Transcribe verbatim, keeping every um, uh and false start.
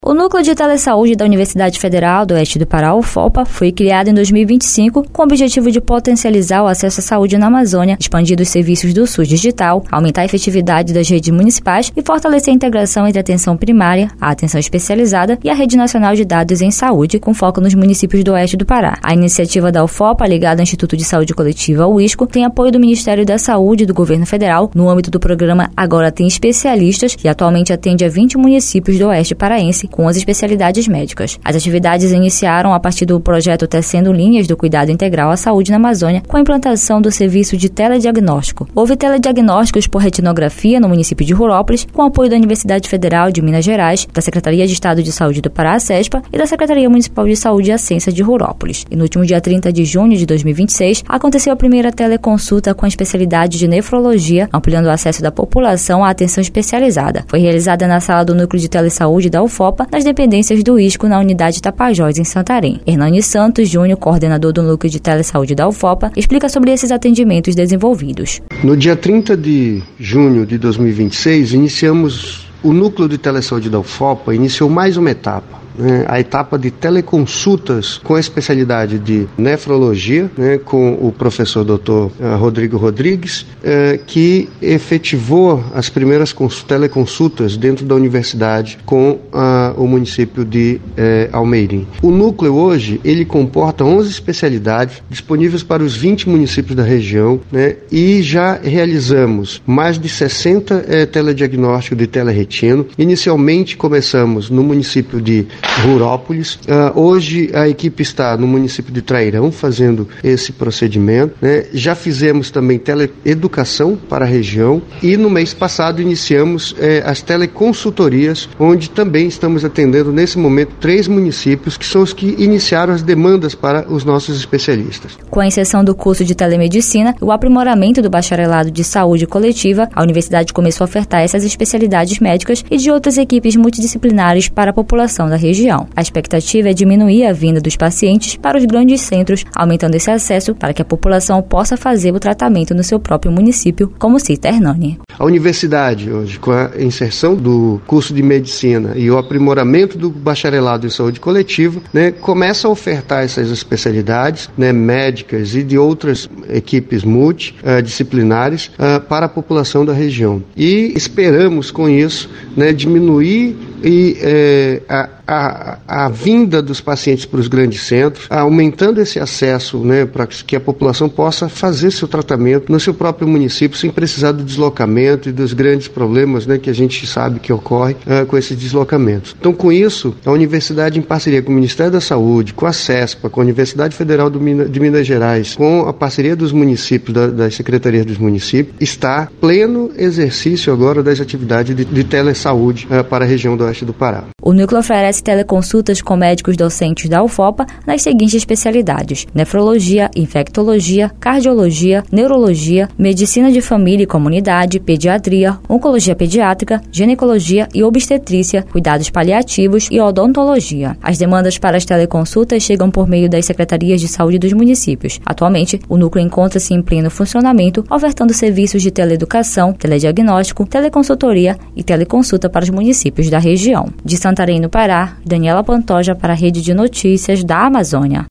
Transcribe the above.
O Núcleo de Telesaúde da Universidade Federal do Oeste do Pará, U F O P A, foi criado em dois mil e vinte e cinco com o objetivo de potencializar o acesso à saúde na Amazônia, expandir os serviços do SUS digital, aumentar a efetividade das redes municipais e fortalecer a integração entre a atenção primária, a atenção especializada e a Rede Nacional de Dados em Saúde, com foco nos municípios do Oeste do Pará. A iniciativa da U F O P A, ligada ao Instituto de Saúde Coletiva, o ISCO, tem apoio do Ministério da Saúde e do Governo Federal no âmbito do programa Agora Tem Especialistas, que atualmente atende a vinte municípios do Oeste Paraense, com as especialidades médicas. As atividades iniciaram a partir do projeto Tecendo Linhas do Cuidado Integral à Saúde na Amazônia, com a implantação do serviço de telediagnóstico. Houve telediagnósticos por retinografia no município de Rurópolis, com apoio da Universidade Federal de Minas Gerais, da Secretaria de Estado de Saúde do Pará, SESPA, e da Secretaria Municipal de Saúde e Assistência de Rurópolis. E no último dia trinta de junho de dois mil e vinte e seis, aconteceu a primeira teleconsulta com a especialidade de nefrologia, ampliando o acesso da população à atenção especializada. Foi realizada na sala do Núcleo de Telesaúde da U F O P A, nas dependências do ISCO, na unidade Tapajós, em Santarém. Hernani Santos Júnior, coordenador do Núcleo de Telesaúde da U F O P A, explica sobre esses atendimentos desenvolvidos. No dia trinta de junho de dois mil e vinte e seis, iniciamos o Núcleo de Telesaúde da U F O P A, iniciou mais uma etapa. Né, a etapa de teleconsultas com a especialidade de nefrologia, né, com o professor doutor uh, Rodrigo Rodrigues, uh, que efetivou as primeiras teleconsultas dentro da universidade com uh, o município de uh, Almeirim. O núcleo hoje, ele comporta onze especialidades disponíveis para os vinte municípios da região, né, e já realizamos mais de sessenta uh, telediagnósticos de teleretino. Inicialmente começamos no município de Rurópolis. Uh, hoje a equipe está no município de Trairão fazendo esse procedimento, né? Já fizemos também teleeducação para a região e no mês passado iniciamos eh, as teleconsultorias, onde também estamos atendendo nesse momento três municípios que são os que iniciaram as demandas para os nossos especialistas. Com a inserção do curso de telemedicina e o aprimoramento do bacharelado de saúde coletiva, a universidade começou a ofertar essas especialidades médicas e de outras equipes multidisciplinares para a população da região. A expectativa é diminuir a vinda dos pacientes para os grandes centros, aumentando esse acesso para que a população possa fazer o tratamento no seu próprio município, como cita Hernani. A universidade hoje, com a inserção do curso de medicina e o aprimoramento do bacharelado em saúde coletiva, né, começa a ofertar essas especialidades, né, médicas e de outras equipes multidisciplinares uh, para a população da região. E esperamos com isso, né, diminuir e eh, a, a, a vinda dos pacientes para os grandes centros, aumentando esse acesso, né, para que a população possa fazer seu tratamento no seu próprio município sem precisar do deslocamento e dos grandes problemas, né, que a gente sabe que ocorre uh, com esses deslocamentos. Então, com isso, a universidade, em parceria com o Ministério da Saúde, com a SESPA, com a Universidade Federal do Mina, de Minas Gerais, com a parceria dos municípios, da, das secretarias dos municípios, está pleno exercício agora das atividades de, de telesaúde uh, para a região do Oeste do Pará. O núcleo oferece teleconsultas com médicos docentes da U F O P A nas seguintes especialidades: nefrologia, infectologia, cardiologia, neurologia, medicina de família e comunidade, pediatria, oncologia pediátrica, ginecologia e obstetrícia, cuidados paliativos e odontologia. As demandas para as teleconsultas chegam por meio das secretarias de saúde dos municípios. Atualmente, o núcleo encontra-se em pleno funcionamento, ofertando serviços de teleeducação, telediagnóstico, teleconsultoria e teleconsulta para os municípios da região. De Santarém, no Pará, Daniela Pantoja para a Rede de Notícias da Amazônia.